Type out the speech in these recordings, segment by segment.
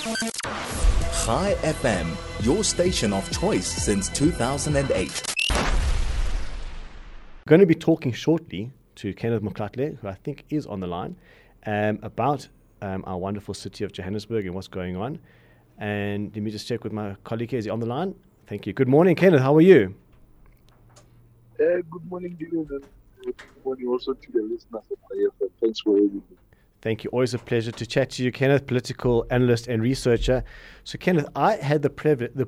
Chai FM, your station of choice since 2008. We're going to be talking shortly to Kenneth Mokhatle, who I think is on the line, about our wonderful city of Johannesburg and what's going on. And let me just check with my colleague here. Is he on the line? Thank you. Good morning, Kenneth. How are you? Good morning, Dylan, and good morning also to the listeners of IFM. Thanks for having me. Thank you. Always a pleasure to chat to you, Kenneth, political analyst and researcher. So, Kenneth, I had the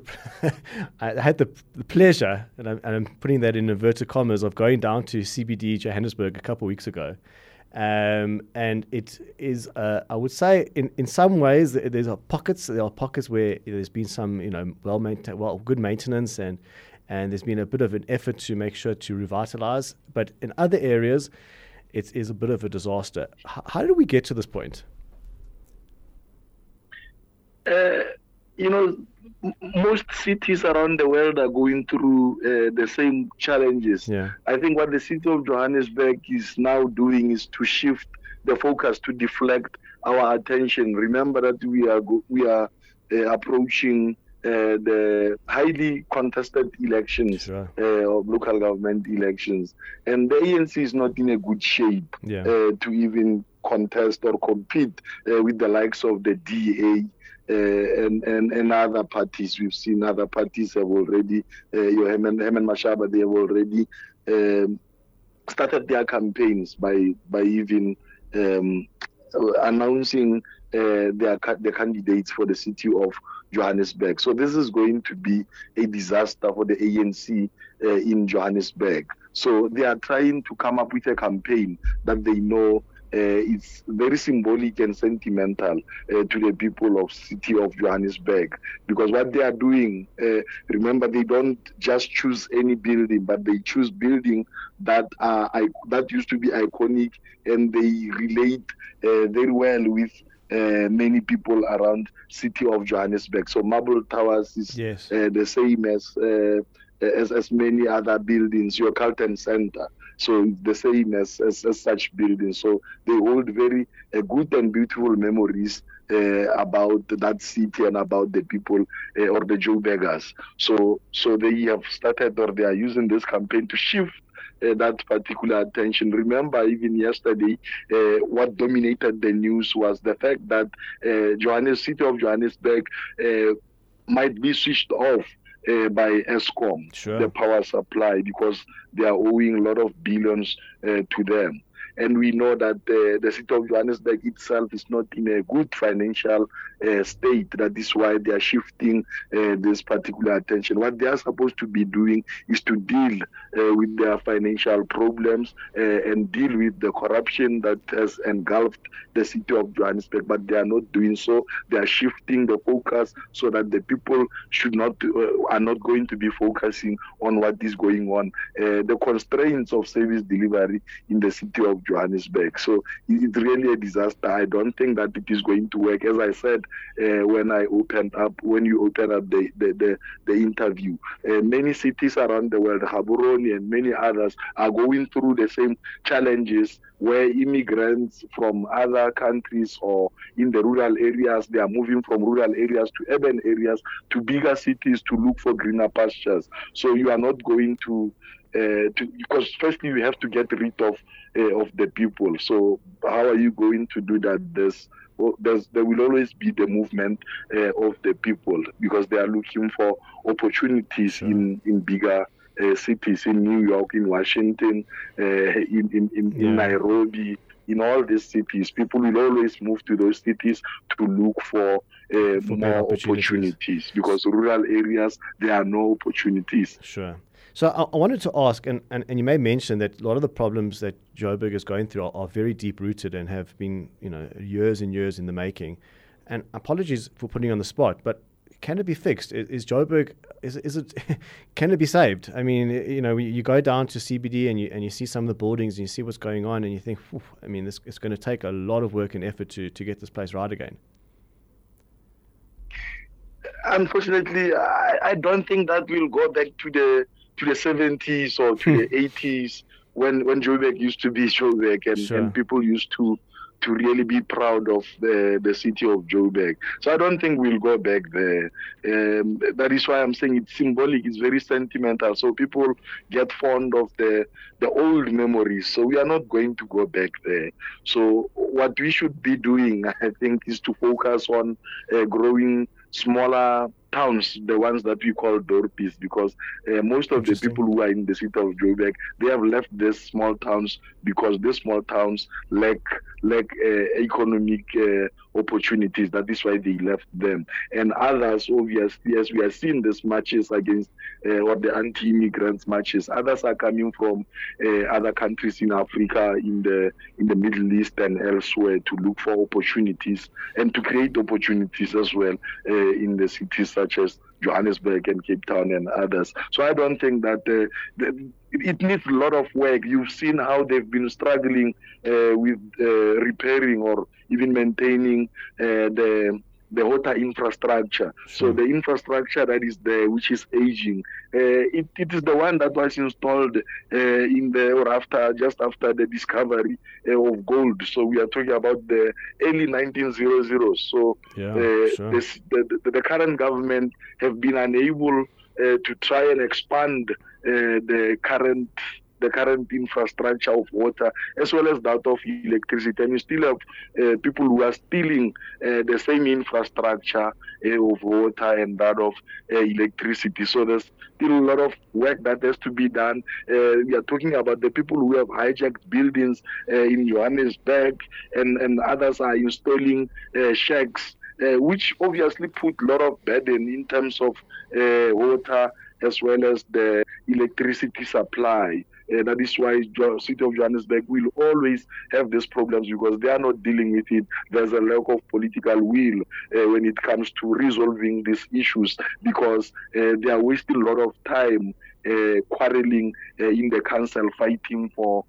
pleasure, and I'm putting that in inverted commas, of going down to CBD Johannesburg a couple of weeks ago. And it is, I would say, in some ways, there are pockets where there's been some, good maintenance, and there's been a bit of an effort to make sure to revitalize. But in other areas, it is a bit of a disaster. How did we get to this point? Most cities around the world are going through the same challenges. Yeah. I think what the city of Johannesburg is now doing is to shift the focus, to deflect our attention. Remember that we are approaching the highly contested elections, Sure. of local government elections, and the ANC is not in a good shape to even contest or compete with the likes of the DA and other parties. We've seen other parties have already, Herman Mashaba, they have already started their campaigns by even announcing the candidates for the city of Johannesburg. So this is going to be a disaster for the ANC in Johannesburg. So they are trying to come up with a campaign that they know it's very symbolic and sentimental to the people of city of Johannesburg, because what they are doing, remember, they don't just choose any building, but they choose building that used to be iconic, and they relate very well with many people around city of Johannesburg. So Marble Towers is the same as many other buildings. Your Carlton Center, so it's the same as such buildings. So they hold very good and beautiful memories about that city and about the people or the Joburgers. So they have started, or they are using this campaign to shift that particular attention. Remember, even yesterday, what dominated the news was the fact that city of Johannesburg might be switched off by Eskom, Sure. the power supply, because they are owing a lot of billions to them. And we know that the city of Johannesburg itself is not in a good financial state. That is why they are shifting this particular attention. What they are supposed to be doing is to deal with their financial problems and deal with the corruption that has engulfed the city of Johannesburg. But they are not doing so. They are shifting the focus so that the people are not going to be focusing on what is going on. The constraints of service delivery in the city of Johannesburg. So it's really a disaster. I don't think that it is going to work. As I said when you opened up the interview, many cities around the world, Gaborone and many others, are going through the same challenges, where immigrants from other countries or in the rural areas, they are moving from rural areas to urban areas to bigger cities to look for greener pastures. So you are not going to because firstly you have to get rid of the people. So how are you going to do that? There will always be the movement of the people, because they are looking for opportunities. Sure. in bigger cities, in New York, in Washington, in Nairobi. In all these cities, people will always move to those cities to look for more opportunities, because rural areas, there are no opportunities. Sure. So I wanted to ask, and you may mention that a lot of the problems that Joburg is going through are very deep-rooted and have been, years and years in the making. And apologies for putting you on the spot, but can it be fixed? Is Joburg, can it be saved? I mean, you go down to CBD and you see some of the buildings and you see what's going on and you think, it's going to take a lot of work and effort to get this place right again. Unfortunately, I don't think that we'll go back to the 70s or to the 80s when Joburg used to be Joburg and people used to to really be proud of the city of Joburg. So I don't think we'll go back there. That is why I'm saying it's symbolic, it's very sentimental. So people get fond of the old memories. So we are not going to go back there. So what we should be doing, I think, is to focus on growing smaller towns, the ones that we call dorpies, because most of the people who are in the city of Joburg, they have left these small towns because these small towns lack economic opportunities. That is why they left them. And others, obviously, as we are seeing these marches against or the anti-immigrants marches, others are coming from other countries in Africa, in the Middle East and elsewhere to look for opportunities and to create opportunities as well in the cities such as Johannesburg and Cape Town and others. So I don't think that it needs a lot of work. You've seen how they've been struggling with repairing or even maintaining the water infrastructure. Sure. So the infrastructure that is there, which is aging, it is the one that was installed just after the discovery of gold. So we are talking about the early 1900s. So the current government have been unable to try and expand the current infrastructure of water as well as that of electricity, and you still have people who are stealing the same infrastructure of water and that of electricity. So there's still a lot of work that has to be done. We are talking about the people who have hijacked buildings in Johannesburg, and others are installing shacks, which obviously put a lot of burden in terms of water as well as the electricity supply. That is why the city of Johannesburg will always have these problems, because they are not dealing with it. There's a lack of political will when it comes to resolving these issues, because they are wasting a lot of time quarreling in the council, fighting for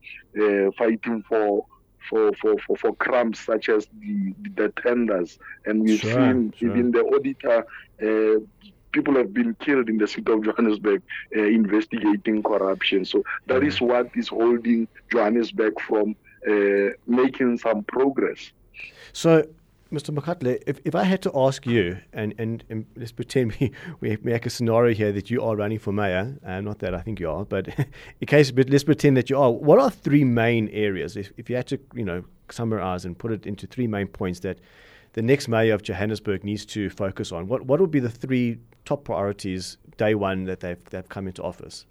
crumbs such as the tenders. And we've seen even the auditor. People have been killed in the city of Johannesburg investigating corruption. So that is what is holding Johannesburg from making some progress. So, Mr. Makgatle, if I had to ask you, and let's pretend we make a scenario here that you are running for mayor, not that I think you are, but let's pretend that you are. What are three main areas, if you had to summarize and put it into three main points that the next mayor of Johannesburg needs to focus on? What would be the three top priorities day one that they've come into office?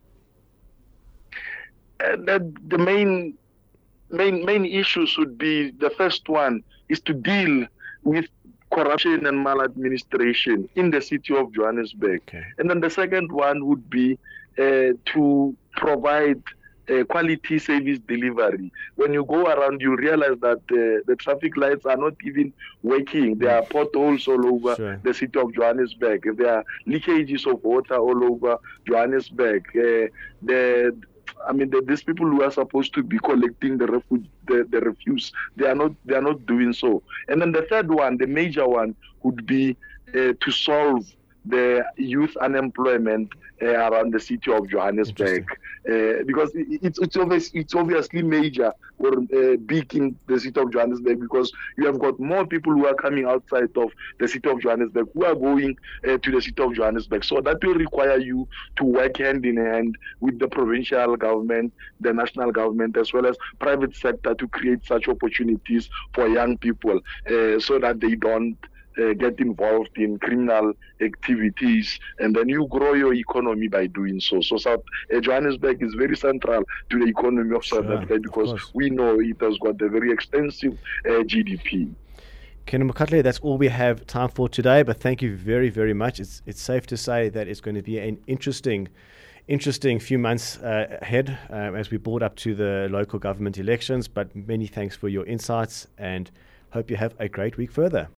The main issues would be, the first one is to deal with corruption and maladministration in the city of Johannesburg. Okay. And then the second one would be to provide quality service delivery. When you go around, you realize that the traffic lights are not even working. There are potholes all over the city of Johannesburg. There are leakages of water all over Johannesburg. These people who are supposed to be collecting the refuse, they are not doing so. And then the third one, the major one, would be to solve the youth unemployment around the city of Johannesburg, because it's obviously major or big in the city of Johannesburg, because you have got more people who are coming outside of the city of Johannesburg who are going to the city of Johannesburg. So that will require you to work hand in hand with the provincial government, the national government, as well as private sector to create such opportunities for young people so that they don't get involved in criminal activities, and then you grow your economy by doing so. So Johannesburg is very central to the economy of South Africa, because we know it has got a very extensive GDP. Ken Makgatle, that's all we have time for today, but thank you very, very much. It's safe to say that it's going to be an interesting few months ahead as we build up to the local government elections, but many thanks for your insights, and hope you have a great week further.